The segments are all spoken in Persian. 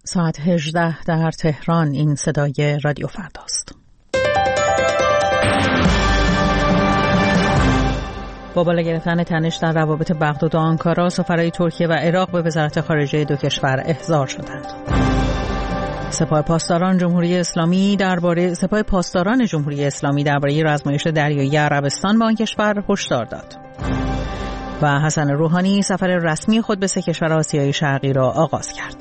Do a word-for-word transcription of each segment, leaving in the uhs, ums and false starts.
ساعت هجده در تهران. این صدای رادیو فرداست. با بالا گرفتن تنش در روابط بغداد و آنکارا، سفرای ترکیه و عراق به وزارت خارجه دو کشور احضار شدند. سپاه پاسداران جمهوری اسلامی درباره سپاه پاسداران جمهوری اسلامی درباره رزمایش دریایی عربستان به آن کشور هشدار داد. و حسن روحانی سفر رسمی خود به سه کشور آسیای شرقی را آغاز کرد.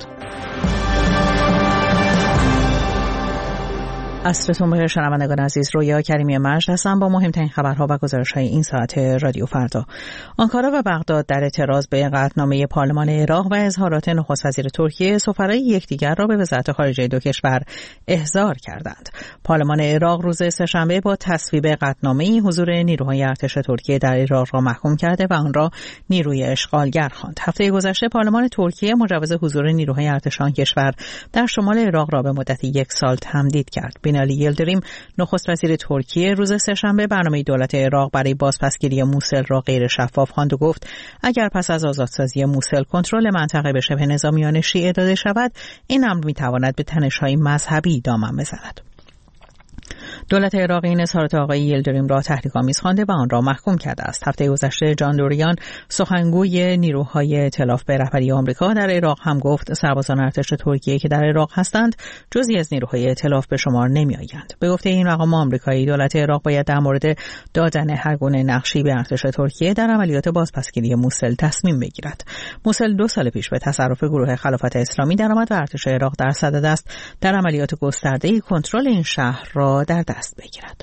عصرتون بخیر شنوندگان عزیز، رویا کریمی مجد هستم با مهمترین خبرها و گزارش‌های این ساعت رادیو فردا. آنکارا و بغداد در اعتراض به قطعنامه پارلمان عراق و اظهارات نخست وزیر ترکیه سفرای یکدیگر را به وزارت خارجه دو کشور احضار کردند. پارلمان عراق روز سه‌شنبه با تصویب قطعنامه حضور نیروهای ارتش ترکیه در عراق را محکوم کرده و آن را نیروی اشغالگر خواند. هفته گذشته پارلمان ترکیه مجوز حضور نیروهای ارتش آن کشور در شمال عراق را به مدت یک سال تمدید کرد. بینالی یلدریم نخست وزیر ترکیه روز سه‌شنبه برنامه دولت عراق برای بازپسگیری موسل را غیر شفاف خواند و گفت اگر پس از آزادسازی موسل کنترل منطقه به شبه نظامیان شیعه داده شود، این امر می‌تواند به تنش‌های مذهبی دامن بزند. دولت عراق این اظهارات آقای یلدریم را تحریک‌آمیز خوانده و آن را محکوم کرده است. هفته گذشته جان دوریان سخنگوی نیروهای ائتلاف به رهبری آمریکا در عراق هم گفت سربازان ارتش ترکیه که در عراق هستند جزئی از نیروهای ائتلاف به شمار نمی‌آیند. به گفته این مقام آمریکایی، دولت عراق باید در مورد دادن هر گونه نقشی به ارتش ترکیه در عملیات بازپسگیری موسل تصمیم بگیرد. موسل دو سال پیش به تصرف گروه خلافت اسلامی درآمد و ارتش عراق در صدد است در عملیات گسترده‌ای کنترل این شهر را در دست بگیرد.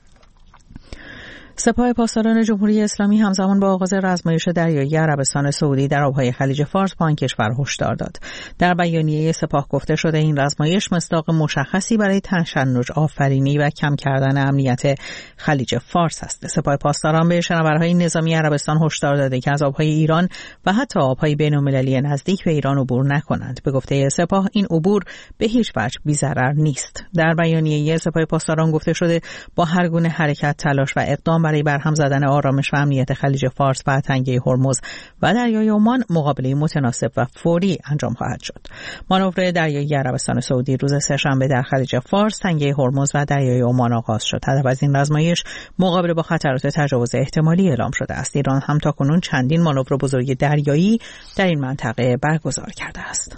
سپاه پاسداران جمهوری اسلامی همزمان با آغاز رزمایش دریایی عربستان سعودی در آبهای خلیج فارس به آن کشور هشدار داد. در بیانیه سپاه گفته شده این رزمایش مصداق مشخصی برای تشنج آفرینی و کم کردن امنیت خلیج فارس است. سپاه پاسداران به شناورهای نظامی عربستان هشدار داده که از آبهای ایران و حتی آبهای بین‌المللی نزدیک به ایران عبور نکنند. به گفته سپاه این عبور به هیچ وجه بی‌ضرر نیست. در بیانیه سپاه پاسداران گفته شده با هر گونه حرکت، تلاش و اقدام برای برهم زدن آرامش و امنیت خلیج فارس و تنگه هرمز و دریای عمان مقابله متناسب و فوری انجام خواهد شد. مانور دریایی عربستان سعودی روز سه‌شنبه در خلیج فارس، تنگه هرمز و دریای عمان آغاز شد. هدف از این رزمایش مقابله با خطرات تجاوز احتمالی اعلام شده است. ایران هم تاکنون چندین مانور بزرگ دریایی در این منطقه برگزار کرده است.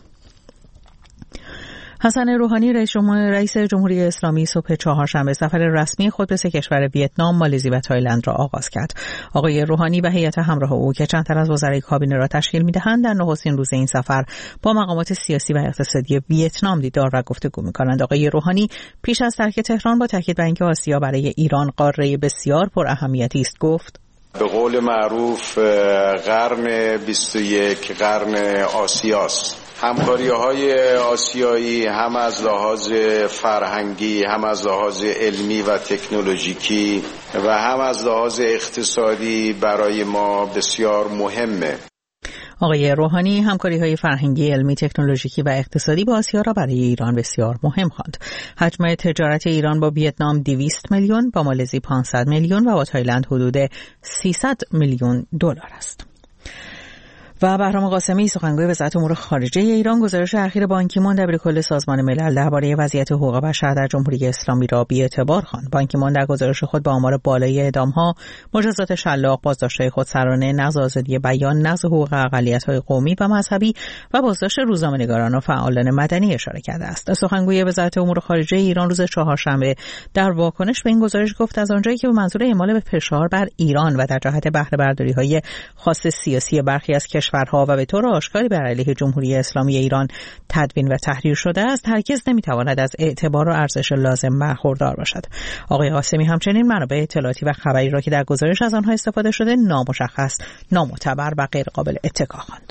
حسن روحانی رئیس جمهور رئیس جمهوری اسلامی صبح چهارشنبه سفر رسمی خود به سه کشور ویتنام، مالزی و تایلند را آغاز کرد. آقای روحانی و هیئت همراه او که چند تن از وزرای کابینه را تشکیل می‌دهند، در نخستین روز این سفر با مقامات سیاسی و اقتصادی ویتنام دیدار و گفتگو می‌کنند. آقای روحانی پیش از ترک تهران با تاکید بر اینکه آسیا برای ایران قاره بسیار پر اهمیتی است گفت: به قول معروف قرن بیست و یک قرن آسیاست. همکاری‌های آسیایی هم از لحاظ فرهنگی، هم از لحاظ علمی و تکنولوژیکی و هم از لحاظ اقتصادی برای ما بسیار مهمه. آقای روحانی همکاری‌های فرهنگی، علمی، تکنولوژیکی و اقتصادی با آسیا را برای ایران بسیار مهم خواند. حجم تجارت ایران با ویتنام دویست میلیون، با مالزی پانصد میلیون و با تایلند حدود سیصد میلیون دلار است. و بهرام قاسمی سخنگوی وزارت امور خارجه ایران گزارش اخیر بان کی مون دبیرکل سازمان ملل درباره وضعیت حقوق بشر در جمهوری اسلامی را بی‌اعتبار خواند. بان کی مون در گزارش خود با آمار بالای اعدام‌ها، مجازات شلاق، بازداشت‌های خودسرانه، نقض آزادی بیان، نقض حقوق اقلیت‌های قومی و مذهبی و بازداشت روزنامه‌نگاران و فعالان مدنی اشاره کرده است. سخنگوی وزارت امور خارجه ایران روز چهارشنبه در واکنش به این گزارش گفت از آنجایی که به منظور اعمال به فشار بر ایران و در جهت بهره برداری‌های خاص سیاسی برخی از کشورها و به طور آشکاری بر علیه جمهوری اسلامی ایران تدوین و تحریر شده است، هرگز نمیتواند از اعتبار و ارزش لازم برخوردار باشد. آقای قاسمی همچنین منابع اطلاعاتی و خبری را که در گزارش از آنها استفاده شده نامشخص، نامعتبر و غیر قابل اتکا خواند.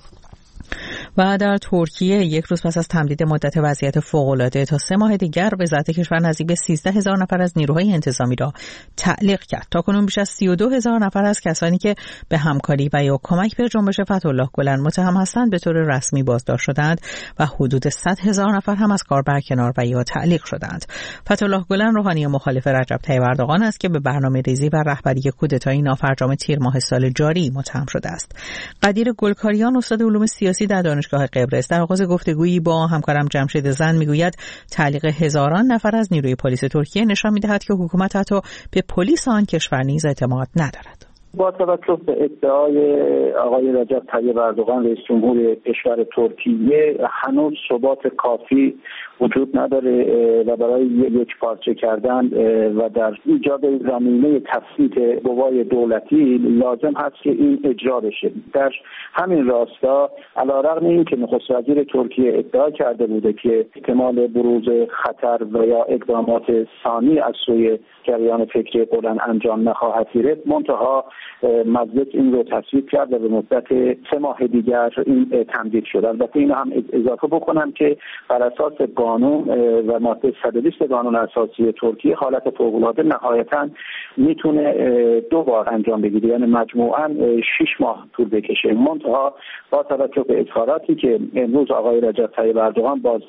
و در ترکیه یک روز پس از تمدید مدت وضعیت فوق‌العاده تا سه ماه دیگر، وزارت کشور نزدیک به سیزده هزار نفر از نیروهای انتظامی را تعلیق کرد. تاکنون بیش از سی و دو هزار نفر از کسانی که به همکاری و یا کمک به جنبش فتح‌الله گلن متهم هستند به طور رسمی بازداشت شدند و حدود صد هزار نفر هم از کار برکنار و یا تعلیق شدند. فتح‌الله گلن روحانی مخالف رجب طیب اردوغان است که به برنامه‌ریزی و رهبری کودتای نافرجام تیر ماه سال جاری متهم شده است. قدیر گلکاریان استاد علوم سیاسی در دانشگاه قبرس. در آغاز گفتگویی با همکارم جمشید زند میگوید تعلیق هزاران نفر از نیروی پلیس ترکیه نشان می‌دهد که حکومت حتی به پلیس آن کشور نیز اعتماد ندارد. با توجه به ادعای آقای رجب طیب اردوغان رئیس جمهور کشور ترکیه هنوز ثبات کافی وجود نداره و برای یک پارچه کردن و در ایجاد زمینه تثبیت قوای دولتی لازم هست که این اجرا بشه. در همین راستا علیرغم اینکه نخست وزیر ترکیه ادعا کرده بوده که احتمال بروز خطر و یا اقدامات ثانی از سوی جریان فکری قرآن انجام نخواهد گرفت، منتها مجلس این رو تصویب کرد و به مدت سه ماه دیگر این تمدید شد. البته این هم اضافه بکنم که بر اساس قانون و ماده صد و بیست قانون اساسی ترکیه حالت فوق‌العاده نهایتاً میتونه دو بار انجام بگیره، یعنی مجموعاً شش ماه طول بکشه. منتها با توجه به اظهاراتی که امروز آقای رجب طیب اردوغان باز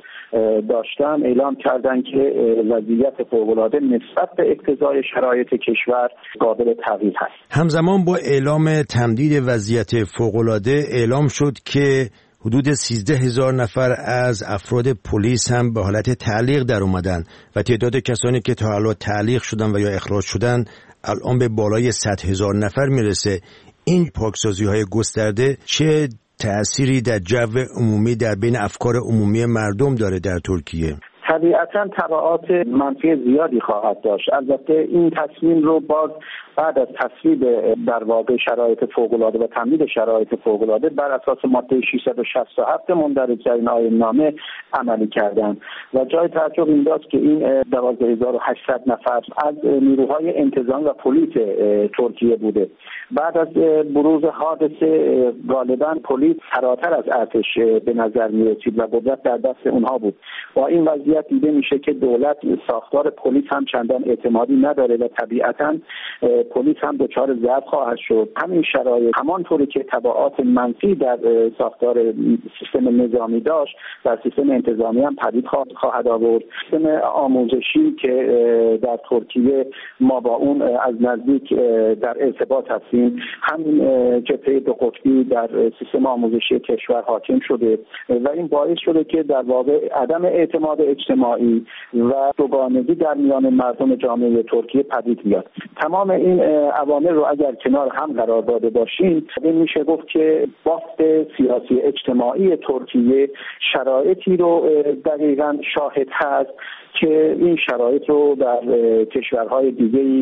داشتن اعلام کردن که وضعیت فوق‌العاده نسبت به اقتضای شرایط کشور قابل تغییر هست. همزمان با اعلام تمدید وضعیت فوق‌العاده اعلام شد که حدود سیزده هزار نفر از افراد پلیس هم به حالت تعلیق در اومدن و تعداد کسانی که تا حالا تعلیق شدن و یا اخراج شدن الان به بالای صد هزار نفر میرسه. این پاکسازی‌های گسترده چه تأثیری در جو عمومی در بین افکار عمومی مردم داره در ترکیه؟ طبیعتاً تبعات منفی زیادی خواهد داشت. البته این تصمیم رو باز بعد از تصویب در واقع شرایط فوق‌العاده و تمدید شرایط فوق‌العاده بر اساس ماده ششصد و شصت و هفت مندرج در این آیین نامه عملی کردن و جای تعجب اینجاست که این دوازده هزار و هشتصد نفر از نیروهای انتظامی و پلیس ترکیه بوده. بعد از بروز حادثه غالباً پلیس فراتر از ارتش به نظر می‌رسید و قدرت در دست اونها بود. با این وضعیت دیده میشه که دولت ساختار پلیس هم چندان اعتمادی نداره و طبیعتاً پلیس هم دچار ضعف خواهد شد. همین شرایط همانطوری که تبعات منفی در ساختار سیستم نظامی داشت در سیستم انتظامی هم پدید خواهد آورد. سیستم آموزشی که در ترکیه ما با اون از نزدیک در ارتباط هستیم، همین جبهه دو قطبی در سیستم آموزشی کشور حاکم شده و این باعث شده که در واقع عدم اعتماد اجتماعی و دوگانگی در میان مردم جامعه ترکیه پدید بیاد. تمام این عوامل رو اگر کنار هم قرار داده باشیم این میشه گفت که بافت سیاسی اجتماعی ترکیه شرایطی رو دقیقاً شاهد هست که این شرایط رو در کشورهای دیگه‌ای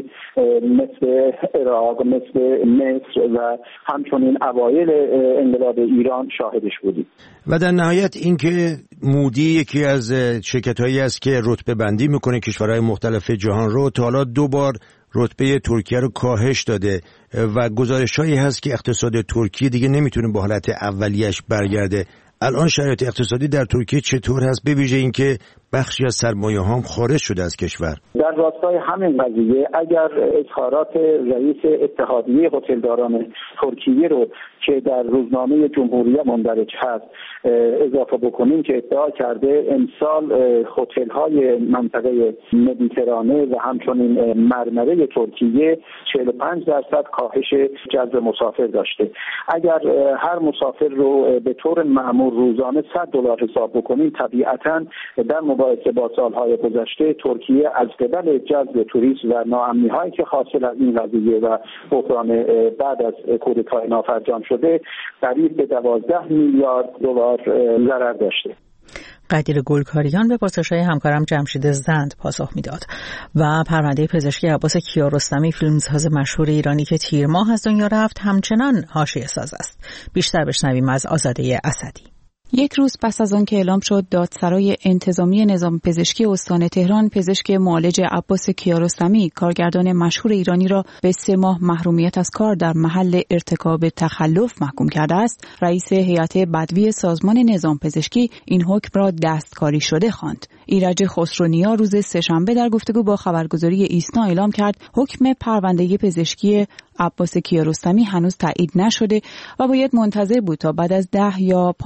مثل عراق، مثل مصر و همچنین اوایل انقلاب ایران شاهدش بودیم. و در نهایت اینکه مودی یکی از شرکت‌هایی است که رتبه بندی میکنه کشورهای مختلف جهان رو، تا حالا دو بار رتبه ترکیه رو کاهش داده و گزارش‌هایی هست که اقتصاد ترکیه دیگه نمیتونه به حالت اولیه‌اش برگرده. الان شرایط اقتصادی در ترکیه چطور هست، به ویژه اینکه بخشی از سرمایه‌ها خارج شده از کشور؟ در راستای همین قضیه اگر اظهارات رئیس اتحادیه هتلداران ترکیه رو که در روزنامه جمهوریه مندرج هست اضافه بکنیم که ادعا کرده امسال هتل‌های منطقه مدیترانه و همچنین مرمره ترکیه چهل و پنج درصد کاهش جذب مسافر داشته. اگر هر مسافر رو به طور معمول روزانه صد دلار حساب بکنیم، طبیعتاً در مقایسه با سالهای گذشته ترکیه از قبل جذب توریست و ناامنی‌هایی که حاصل از این قضیه و بحران بعد از کودتای نافرجام شده قریب به دوازده میلیارد دلار ضرر داشته. قدیر گلکاریان به پرسش‌های همکارم جمشید زند پاسخ میداد. و پرونده پزشکی عباس کیارستمی، فیلمساز مشهور ایرانی که تیر ماه از دنیا رفت، همچنان حاشیه‌ساز است. بیشتر بشنویم از آزاده اسدی. یک روز پس از آن که اعلام شد دادسرای انتظامی نظام پزشکی استان تهران پزشک معالج عباس کیارستمی، کارگردان مشهور ایرانی را به سه ماه محرومیت از کار در محل ارتکاب تخلف محکوم کرده است، رئیس هیئت بدوی سازمان نظام پزشکی این حکم را دستکاری شده خواند. ایرج خسرونیا روز سه‌شنبه در گفتگو با خبرگزاری ایسنا اعلام کرد حکم پرونده پزشکی عباس کیارستمی هنوز تایید نشده و باید منتظر بود تا بعد از ده یا پانزده روز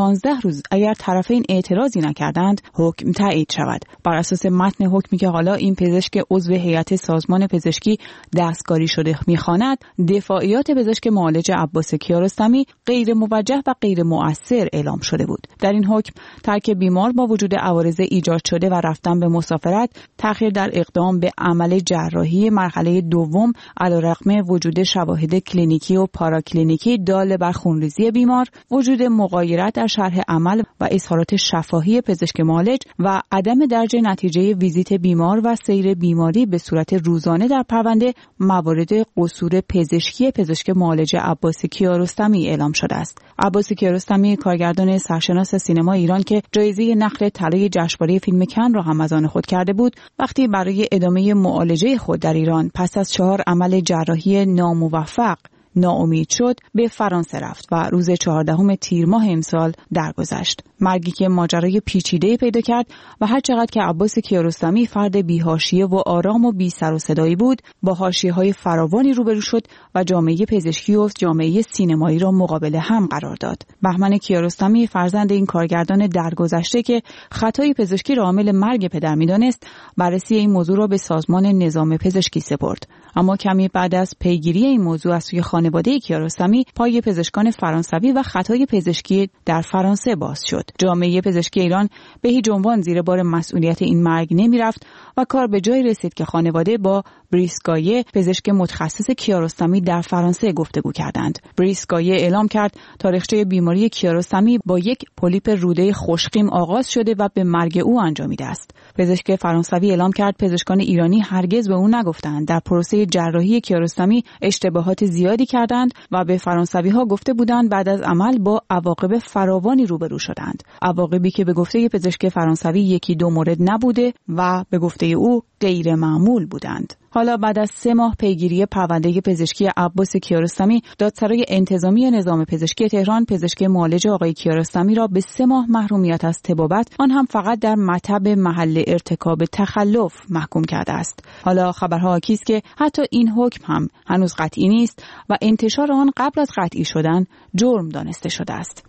روز اگر طرفین اعتراضی نکردند حکم تایید شود. بر اساس متن حکمی که حالا این پزشک عضو هیئت سازمان پزشکی دستکاری شده می‌خواند، دفاعیات پزشک معالج عباس کیارستمی غیر موجه و غیر مؤثر اعلام شده بود. در این حکم ترک بیمار با وجود عوارض ایجاد شده و رفتن به مسافرت، تأخیر در اقدام به عمل جراحی مرحله دوم علیرغم وجود شواهد کلینیکی و پاراکلینیکی دال بر خونریزی بیمار، وجود مغایرت در شرح عمل و اظهارات شفاهی پزشک معالج و عدم درج نتیجه ویزیت بیمار و سیر بیماری به صورت روزانه در پرونده موارد قصور پزشکی پزشک معالج عباس کیارستمی اعلام شده است. عباس کیارستمی کارگردان سرشناس سینما ایران که جایزه نخل طلای جشنواره فیلم کن را هم از آن خود کرده بود، وقتی برای ادامه معالجه خود در ایران پس از چهار عمل جراحی ناموفق ناامید شد، به فرانسه رفت و روز چهاردهم تیر ماه امسال درگذشت. مرگی که ماجرای پیچیده پیدا کرد و هر چقدر که عباس کیارستمی فرد بی‌حاشیه و آرام و بی سر و صدایی بود، با حاشیه‌های فراوانی روبرو شد و جامعه پزشکی و جامعه سینمایی را مقابل هم قرار داد. بهمن کیارستمی فرزند این کارگردان درگذشته که خطای پزشکی را عامل مرگ پدر می‌دانست، بررسی این موضوع را به سازمان نظام پزشکی سپرد. اما کمی بعد از پیگیری این موضوع از سوی خانواده کیارستمی، پای پزشکان فرانسوی و خطای پزشکی در فرانسه باز شد. جامعه پزشکی ایران به هیچ عنوان زیر بار مسئولیت این مرگ نمی‌رفت و کار به جای رسید که خانواده با بریس گایه، پزشک متخصص کیارستمی در فرانسه گفتگو کردند. بریس گایه اعلام کرد تاریخچه بیماری کیارستمی با یک پولیپ روده خوشخیم آغاز شده و به مرگ او انجامیده است. پزشک فرانسوی اعلام کرد پزشکان ایرانی هرگز به او نگفتند در پروسه جراحی کیارستمی اشتباهات زیادی کردند و به فرانسوی‌ها گفته بودند بعد از عمل با عواقب فراوانی روبرو شدند. عواقبی که به گفته پزشک فرانسوی یکی دو مورد نبوده و به گفته او غیر معمول بودند. حالا بعد از سه ماه پیگیری پرونده پزشکی عباس کیارستمی، دادسرای انتظامی نظام پزشکی تهران پزشک معالج آقای کیارستمی را به سه ماه محرومیت از طبابت، آن هم فقط در مطب محل ارتکاب تخلف، محکوم کرده است. حالا خبرها حاکی است که حتی این حکم هم هنوز قطعی نیست و انتشار آن قبل از قطعی شدن جرم دانسته شده است.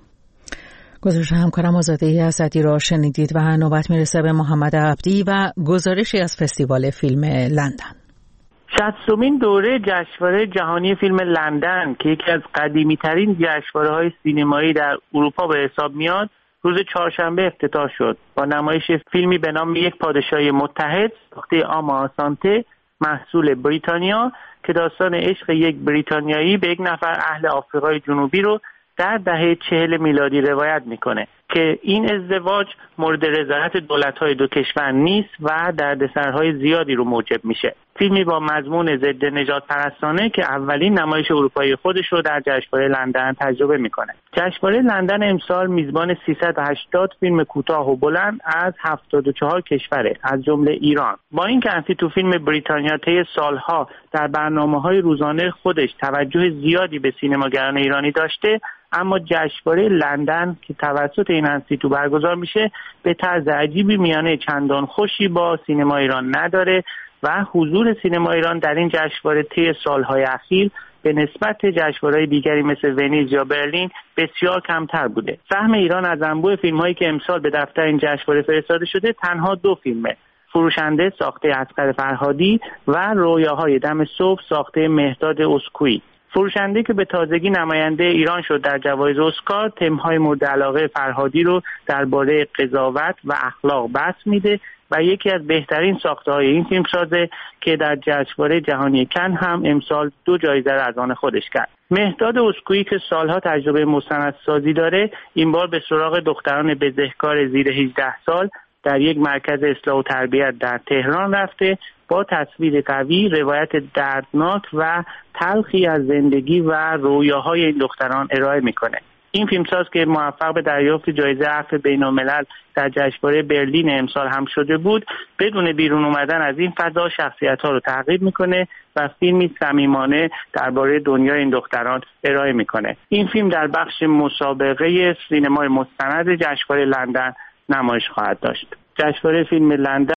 گزارش همکارم آزاده اسدی را شنیدید و نوبت میرسه به محمد عبدی و گزارشی از فستیوال فیلم لندن. شصتمین دوره جشنواره جهانی فیلم لندن که یکی از قدیمی‌ترین جشنواره‌های سینمایی در اروپا به حساب میاد، روز چهارشنبه افتتاح شد با نمایش فیلمی به نام یک پادشاهی متحد ساخته آما آسانته محصول بریتانیا که داستان عشق یک بریتانیایی به یک نفر اهل آفریقای جنوبی رو در دهه چهل میلادی روایت میکنه که این ازدواج مورد رضایت دولت‌های دو کشور نیست و دردسرهای زیادی رو موجب میشه. فیلمی با مضمون ضد نژاد پرستانه که اولین نمایش اروپایی خودش رو در جشنواره لندن تجربه میکنه. جشنواره لندن امسال میزبان سیصد و هشتاد فیلم کوتاه و بلند از هفتاد و چهار کشوره، از جمله ایران. با اینکه انسی تو فیلم بریتانیا طی سالها در برنامه‌های روزانه خودش توجه زیادی به سینماگران ایرانی داشته، اما جشنواره لندن که توسط این انستیتو برگزار میشه به طرز عجیبی میانه چندان خوشی با سینما ایران نداره و حضور سینما ایران در این جشنواره طی سالهای اخیر به نسبت جشنواره‌های دیگری مثل ونیز یا برلین بسیار کمتر بوده. سهم ایران از انبوه فیلم‌هایی که امسال به دفتر این جشنواره فرستاده شده تنها دو فیلمه: فروشنده ساخته اصغر فرهادی و رویاهای دم صبح ساخته مهداد اسکویی. فروشنده که به تازگی نماینده ایران شد در جوایز اسکار، تم‌های مورد علاقه فرهادی رو درباره قضاوت و اخلاق بحث میده و یکی از بهترین ساخته‌های این فیلمسازه که در جشنواره جهانی کن هم امسال دو جایزه را از آن خودش کرد. مهداد اسکویی که سالها تجربه مستندسازی داره، این بار به سراغ دختران بزهکار زیر هجده سال در یک مرکز اصلاح و تربیت در تهران رفته، با تصویر قوی روایت دردناک و تلخی از زندگی و رویاهای این دختران ارائه میکنه. این فیلمساز که موفق به دریافت جایزه عفو بین‌الملل در جشنواره برلین امسال هم شده بود، بدون بیرون اومدن از این فضا شخصیت‌ها رو تعقیب میکنه و فیلمی صمیمانه درباره دنیای این دختران ارائه میکنه. این فیلم در بخش مسابقه سینمای مستند جشنواره لندن نمایش خواهد داشت. جشنواره فیلم لندن